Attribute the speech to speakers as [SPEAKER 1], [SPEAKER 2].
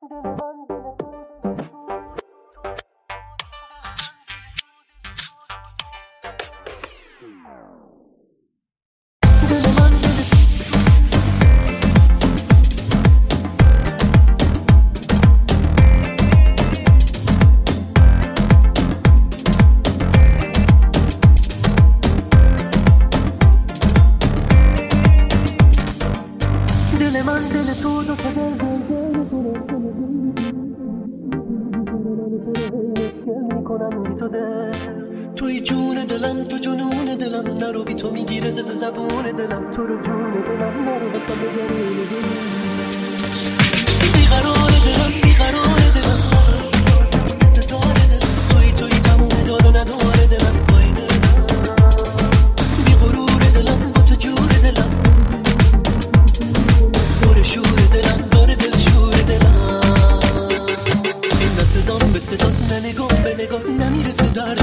[SPEAKER 1] توی جون دلم، تو جنون دلم، نرو بی تو میگیره زبون دلم، تو رو جون دلم نرو بکن بگرین بیقرار دلم، بیقرار دلم، توی تموم دار و ندار دلم، بی غرور دلم، با تو جور دلم، پر شور دلم، داره دل شور دلم، این صدام به صدا، نه نگام به نگاه نمیرسه در